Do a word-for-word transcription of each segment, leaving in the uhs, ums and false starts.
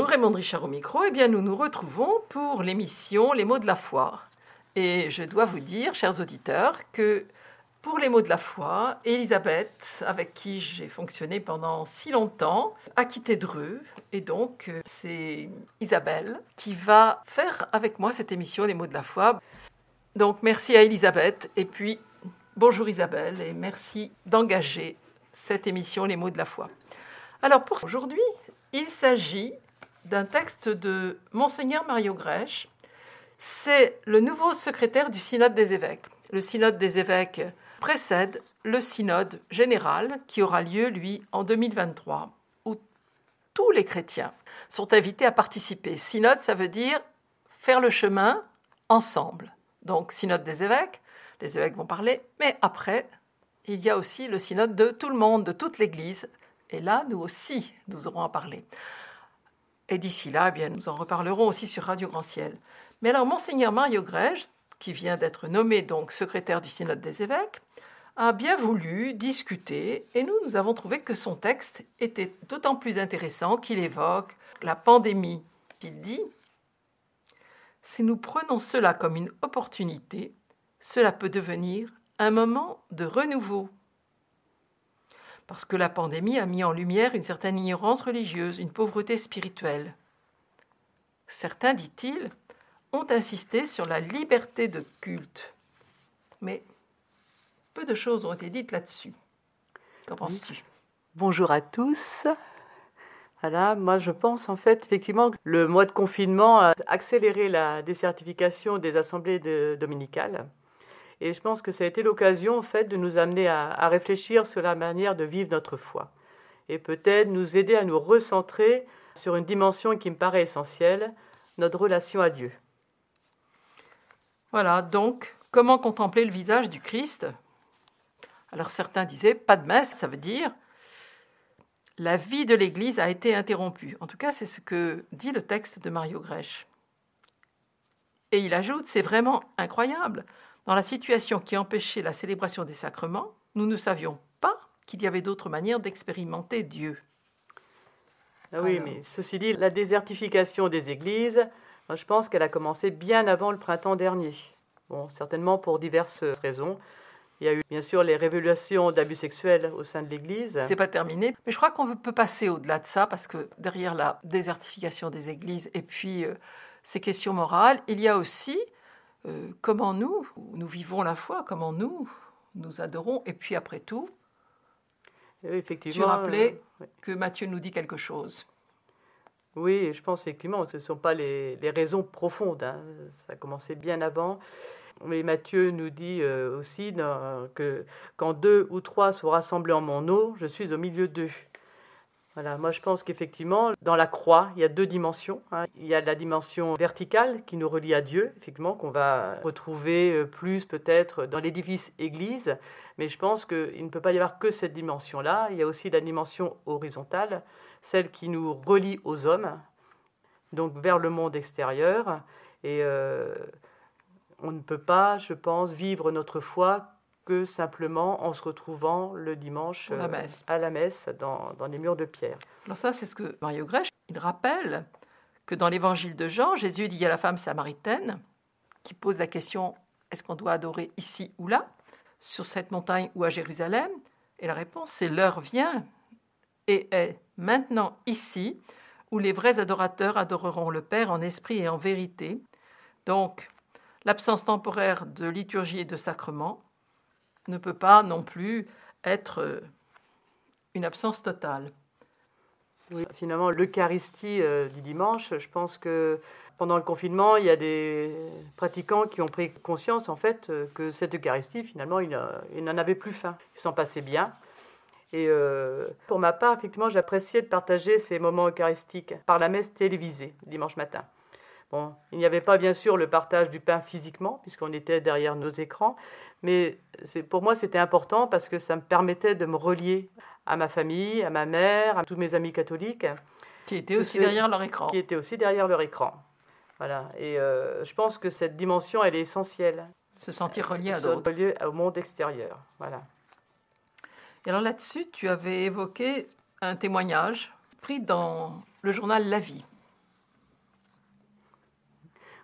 Raymond Richard au micro, eh bien nous nous retrouvons pour l'émission Les mots de la foi. Et je dois vous dire, chers auditeurs, que pour les mots de la foi, Elisabeth, avec qui j'ai fonctionné pendant si longtemps, a quitté Dreux. Et donc, c'est Isabelle qui va faire avec moi cette émission Les mots de la foi. Donc, merci à Elisabeth. Et puis, bonjour Isabelle, et merci d'engager cette émission Les mots de la foi. Alors, pour aujourd'hui, il s'agit d'un texte de Monseigneur Mario Grech. C'est le nouveau secrétaire du Synode des évêques. Le Synode des évêques précède le Synode général qui aura lieu, lui, en deux mille vingt-trois, où tous les chrétiens sont invités à participer. Synode, ça veut dire faire le chemin ensemble. Donc, Synode des évêques, les évêques vont parler, mais après, il y a aussi le Synode de tout le monde, de toute l'Église. Et là, nous aussi, nous aurons à parler. Et d'ici là, eh bien, nous en reparlerons aussi sur Radio Grand Ciel. Mais alors, Monseigneur Mario Grech, qui vient d'être nommé donc secrétaire du Synode des évêques, a bien voulu discuter, et nous, nous avons trouvé que son texte était d'autant plus intéressant qu'il évoque la pandémie. Il dit « Si nous prenons cela comme une opportunité, cela peut devenir un moment de renouveau. » Parce que la pandémie a mis en lumière une certaine ignorance religieuse, une pauvreté spirituelle. Certains, dit-il, ont insisté sur la liberté de culte. Mais peu de choses ont été dites là-dessus. Qu'en penses-tu ? Bonjour à tous. Voilà, moi je pense en fait effectivement que le mois de confinement a accéléré la désertification des assemblées de, dominicales. Et je pense que ça a été l'occasion en fait de nous amener à, à réfléchir sur la manière de vivre notre foi. Et peut-être nous aider à nous recentrer sur une dimension qui me paraît essentielle, notre relation à Dieu. Voilà, donc, comment contempler le visage du Christ ? Alors certains disaient, pas de messe, ça veut dire la vie de l'Église a été interrompue. En tout cas, c'est ce que dit le texte de Mario Grech. Et il ajoute, c'est vraiment incroyable. Dans la situation qui empêchait la célébration des sacrements, nous ne savions pas qu'il y avait d'autres manières d'expérimenter Dieu. Ah oui, Alors... mais ceci dit, la désertification des églises, moi, je pense qu'elle a commencé bien avant le printemps dernier. Bon, certainement pour diverses raisons. Il y a eu bien sûr les révélations d'abus sexuels au sein de l'Église. C'est pas terminé, mais je crois qu'on peut passer au-delà de ça parce que derrière la désertification des églises et puis euh, ces questions morales, il y a aussi euh, comment nous, nous vivons la foi, comment nous, nous adorons. Et puis après tout, oui, effectivement, tu rappelais euh, oui. que Matthieu nous dit quelque chose. Oui, je pense effectivement que ce ne sont pas les, les raisons profondes. Hein. Ça a commencé bien avant. Mais Matthieu nous dit euh, aussi dans, que quand deux ou trois sont rassemblés en mon nom, je suis au milieu d'eux. Voilà, moi je pense qu'effectivement, dans la croix, il y a deux dimensions. Hein. Il y a la dimension verticale qui nous relie à Dieu, effectivement, qu'on va retrouver plus peut-être dans l'édifice Église. Mais je pense qu'il ne peut pas y avoir que cette dimension-là. Il y a aussi la dimension horizontale, celle qui nous relie aux hommes, donc vers le monde extérieur. Et euh, on ne peut pas, je pense, vivre notre foi que simplement en se retrouvant le dimanche la messe. Euh, à la messe dans, dans les murs de pierre. Alors ça, c'est ce que Mario Grech, il rappelle que dans l'évangile de Jean, Jésus dit à la femme samaritaine qui pose la question « Est-ce qu'on doit adorer ici ou là, sur cette montagne ou à Jérusalem ?» Et la réponse, c'est « L'heure vient et est maintenant ici où les vrais adorateurs adoreront le Père en esprit et en vérité. » Donc, l'absence temporaire de liturgie et de sacrement ne peut pas non plus être une absence totale. Oui, finalement, l'Eucharistie euh, du dimanche, je pense que pendant le confinement, il y a des pratiquants qui ont pris conscience en fait que cette Eucharistie, finalement, ils, ils n'en avaient plus faim. Ils s'en passaient bien. Et euh, pour ma part, effectivement, j'appréciais de partager ces moments eucharistiques par la messe télévisée, dimanche matin. Bon, il n'y avait pas bien sûr le partage du pain physiquement, puisqu'on était derrière nos écrans, mais c'est, pour moi c'était important parce que ça me permettait de me relier à ma famille, à ma mère, à tous mes amis catholiques. Qui étaient aussi derrière leur écran. Qui étaient aussi derrière leur écran. Voilà. Et euh, je pense que cette dimension, elle est essentielle. Se sentir relié à se d'autres. Relié au monde extérieur. Voilà. Et alors là-dessus, tu avais évoqué un témoignage pris dans le journal La Vie.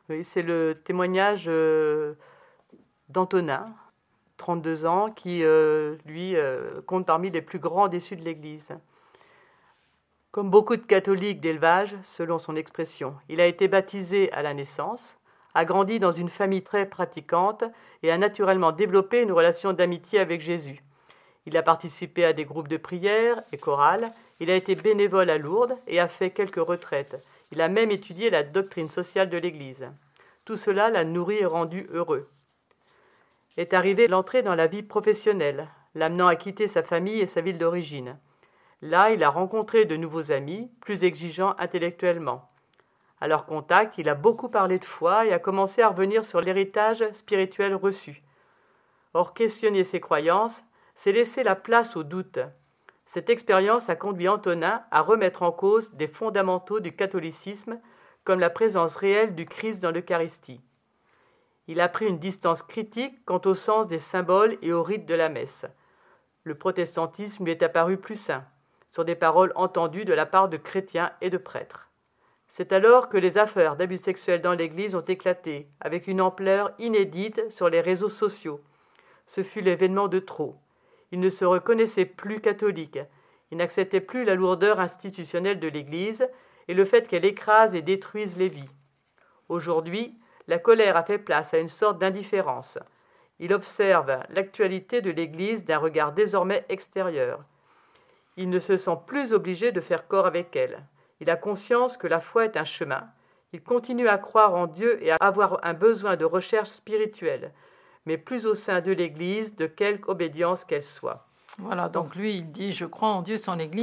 Oui, c'est le témoignage euh, d'Antonin, trente-deux ans, qui, euh, lui, euh, compte parmi les plus grands déçus de l'Église. Comme beaucoup de catholiques d'élevage, selon son expression, il a été baptisé à la naissance, a grandi dans une famille très pratiquante et a naturellement développé une relation d'amitié avec Jésus. Il a participé à des groupes de prière et chorales, il a été bénévole à Lourdes et a fait quelques retraites. Il a même étudié la doctrine sociale de l'Église. Tout cela l'a nourri et rendu heureux. Est arrivée l'entrée dans la vie professionnelle, l'amenant à quitter sa famille et sa ville d'origine. Là, il a rencontré de nouveaux amis, plus exigeants intellectuellement. À leur contact, il a beaucoup parlé de foi et a commencé à revenir sur l'héritage spirituel reçu. Or, questionner ses croyances, c'est laisser la place au doute. Cette expérience a conduit Antonin à remettre en cause des fondamentaux du catholicisme, comme la présence réelle du Christ dans l'Eucharistie. Il a pris une distance critique quant au sens des symboles et au rite de la messe. Le protestantisme lui est apparu plus sain, sur des paroles entendues de la part de chrétiens et de prêtres. C'est alors que les affaires d'abus sexuels dans l'Église ont éclaté, avec une ampleur inédite sur les réseaux sociaux. Ce fut l'événement de trop. Il ne se reconnaissait plus catholique. Il n'acceptait plus la lourdeur institutionnelle de l'Église et le fait qu'elle écrase et détruise les vies. Aujourd'hui, la colère a fait place à une sorte d'indifférence. Il observe l'actualité de l'Église d'un regard désormais extérieur. Il ne se sent plus obligé de faire corps avec elle. Il a conscience que la foi est un chemin. Il continue à croire en Dieu et à avoir un besoin de recherche spirituelle, mais plus au sein de l'Église, de quelque obédience qu'elle soit. Voilà, donc lui, il dit « Je crois en Dieu sans l'Église ».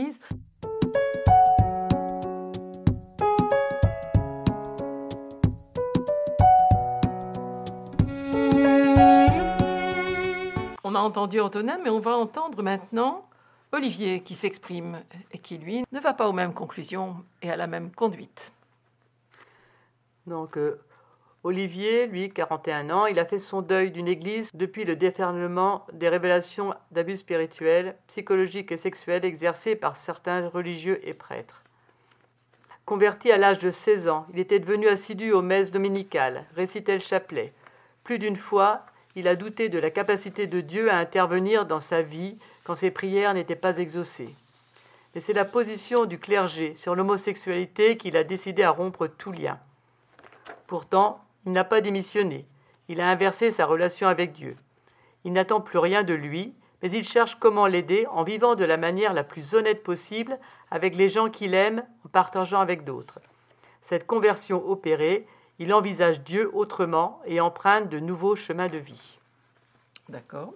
On a entendu Antonin, mais on va entendre maintenant Olivier qui s'exprime et qui, lui, ne va pas aux mêmes conclusions et à la même conduite. Donc, euh, Olivier, lui, quarante et un ans, il a fait son deuil d'une église depuis le déferlement des révélations d'abus spirituels, psychologiques et sexuels exercés par certains religieux et prêtres. Converti à l'âge de seize ans, il était devenu assidu aux messes dominicales, récitait le chapelet. Plus d'une fois, il a douté de la capacité de Dieu à intervenir dans sa vie quand ses prières n'étaient pas exaucées. Mais c'est la position du clergé sur l'homosexualité qu'il a décidé à rompre tout lien. Pourtant, il n'a pas démissionné. Il a inversé sa relation avec Dieu. Il n'attend plus rien de lui, mais il cherche comment l'aider en vivant de la manière la plus honnête possible avec les gens qu'il aime, en partageant avec d'autres. Cette conversion opérée, il envisage Dieu autrement et emprunte de nouveaux chemins de vie. D'accord.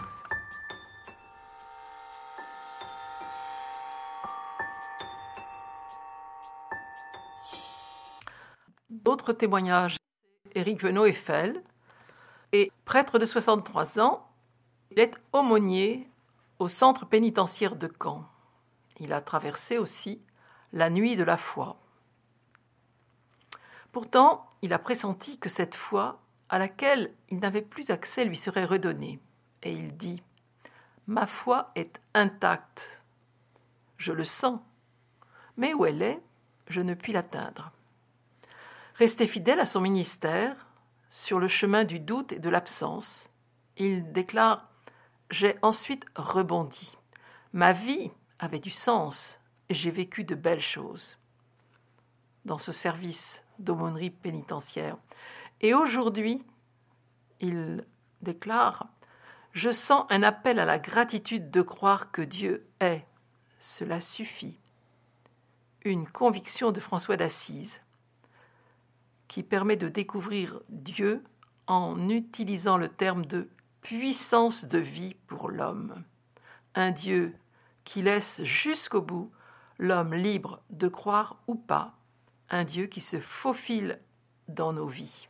D'autres témoignages. Éric Venot-Eiffel est prêtre de soixante-trois ans. Il est aumônier au centre pénitentiaire de Caen. Il a traversé aussi la nuit de la foi. Pourtant, il a pressenti que cette foi, à laquelle il n'avait plus accès, lui serait redonnée. Et il dit « Ma foi est intacte. Je le sens. Mais où elle est, je ne puis l'atteindre. » Resté fidèle à son ministère, sur le chemin du doute et de l'absence, il déclare « J'ai ensuite rebondi. Ma vie avait du sens et j'ai vécu de belles choses. » Dans ce service d'aumônerie pénitentiaire. Et aujourd'hui, il déclare « Je sens un appel à la gratitude de croire que Dieu est. Cela suffit. » Une conviction de François d'Assise qui permet de découvrir Dieu en utilisant le terme de puissance de vie pour l'homme. Un Dieu qui laisse jusqu'au bout l'homme libre de croire ou pas, un Dieu qui se faufile dans nos vies.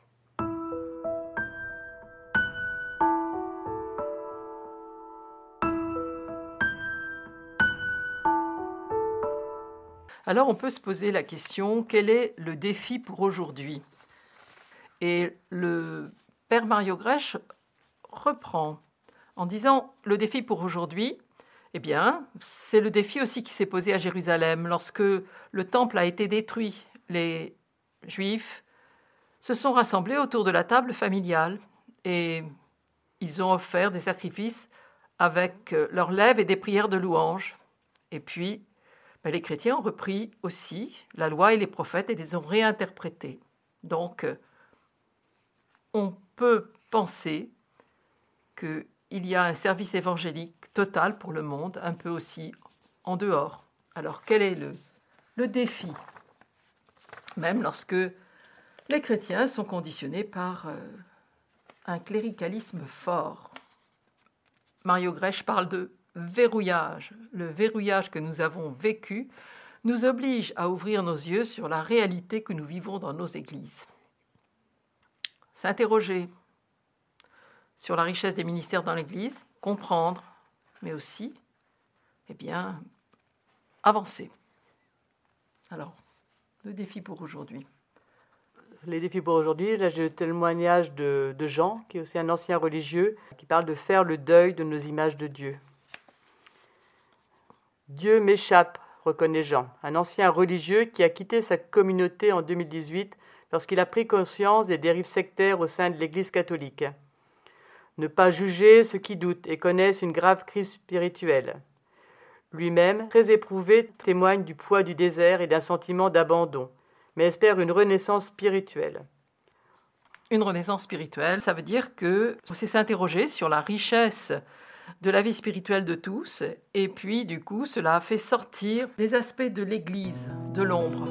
Alors on peut se poser la question, quel est le défi pour aujourd'hui ? Et le père Mario Grech reprend en disant le défi pour aujourd'hui, eh bien, c'est le défi aussi qui s'est posé à Jérusalem lorsque le temple a été détruit. Les Juifs se sont rassemblés autour de la table familiale et ils ont offert des sacrifices avec leurs lèvres et des prières de louange. Et puis, ben, les chrétiens ont repris aussi la loi et les prophètes et les ont réinterprétés. Donc, on peut penser qu'il y a un service évangélique total pour le monde, un peu aussi en dehors. Alors, quel est le, le défi? Même lorsque les chrétiens sont conditionnés par euh, un cléricalisme fort. Mario Grech parle de verrouillage. Le verrouillage que nous avons vécu nous oblige à ouvrir nos yeux sur la réalité que nous vivons dans nos églises. S'interroger sur la richesse des ministères dans l'Église, comprendre, mais aussi, eh bien, avancer. Alors, le défi pour aujourd'hui. Les défis pour aujourd'hui, là j'ai le témoignage de, de Jean, qui est aussi un ancien religieux, qui parle de faire le deuil de nos images de Dieu. Dieu m'échappe, reconnaît Jean, un ancien religieux qui a quitté sa communauté en deux mille dix-huit lorsqu'il a pris conscience des dérives sectaires au sein de l'Église catholique. Ne pas juger ceux qui doutent et connaissent une grave crise spirituelle. Lui-même, très éprouvé, témoigne du poids du désert et d'un sentiment d'abandon, mais espère une renaissance spirituelle. Une renaissance spirituelle, ça veut dire que c'est s'interroger sur la richesse de la vie spirituelle de tous, et puis du coup, cela a fait sortir les aspects de l'Église, de l'ombre.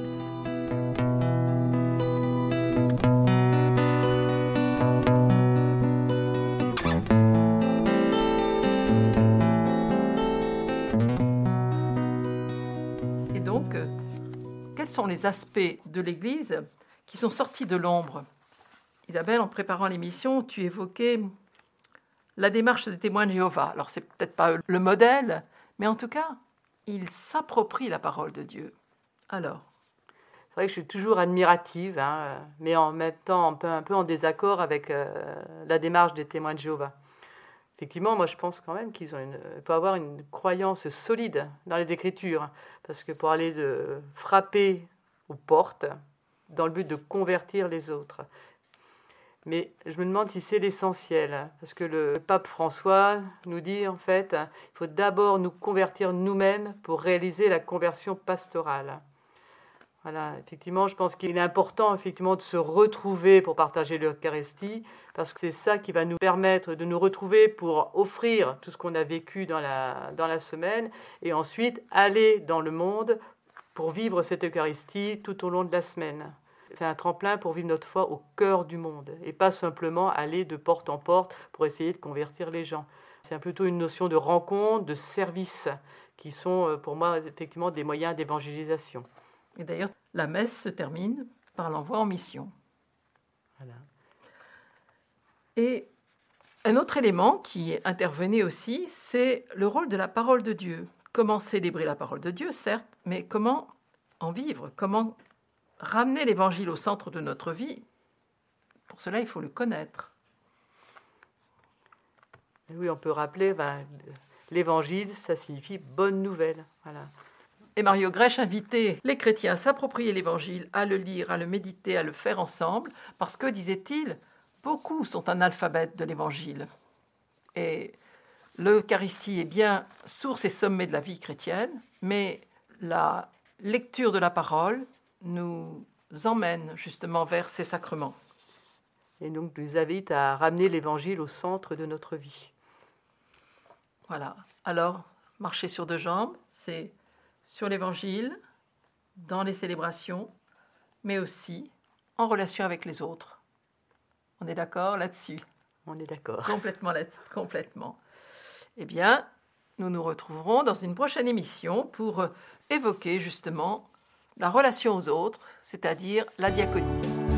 Et donc, quels sont les aspects de l'Église qui sont sortis de l'ombre? Isabelle, en préparant l'émission, tu évoquais la démarche des témoins de Jéhovah. Alors, c'est peut-être pas le modèle, mais en tout cas, ils s'approprient la parole de Dieu. Alors? C'est vrai que je suis toujours admirative, hein, mais en même temps un peu, un peu en désaccord avec euh, la démarche des témoins de Jéhovah. Effectivement, moi je pense quand même qu'il faut avoir une croyance solide dans les Écritures, parce que pour aller de frapper aux portes, dans le but de convertir les autres. Mais je me demande si c'est l'essentiel, parce que le pape François nous dit en fait, il faut d'abord nous convertir nous-mêmes pour réaliser la conversion pastorale. Voilà, effectivement, je pense qu'il est important effectivement de se retrouver pour partager l'Eucharistie, parce que c'est ça qui va nous permettre de nous retrouver pour offrir tout ce qu'on a vécu dans la, dans la semaine, et ensuite aller dans le monde pour vivre cette Eucharistie tout au long de la semaine. C'est un tremplin pour vivre notre foi au cœur du monde, et pas simplement aller de porte en porte pour essayer de convertir les gens. C'est plutôt une notion de rencontre, de service, qui sont pour moi effectivement des moyens d'évangélisation. Et d'ailleurs, la messe se termine par l'envoi en mission. Voilà. Et un autre élément qui intervenait aussi, c'est le rôle de la parole de Dieu. Comment célébrer la parole de Dieu, certes, mais comment en vivre, comment ramener l'Évangile au centre de notre vie. Pour cela, il faut le connaître. Oui, on peut rappeler, ben, l'Évangile, ça signifie bonne nouvelle. Voilà. Et Mario Grech invitait les chrétiens à s'approprier l'Évangile, à le lire, à le méditer, à le faire ensemble, parce que, disait-il, beaucoup sont analphabètes de l'Évangile. Et l'Eucharistie est bien source et sommet de la vie chrétienne, mais la lecture de la parole nous emmène justement vers ces sacrements. Et donc nous invite à ramener l'Évangile au centre de notre vie. Voilà. Alors, marcher sur deux jambes, c'est sur l'Évangile, dans les célébrations, mais aussi en relation avec les autres. On est d'accord là-dessus? On est d'accord. Complètement, complètement. Eh bien, nous nous retrouverons dans une prochaine émission pour évoquer justement la relation aux autres, c'est-à-dire la diaconie.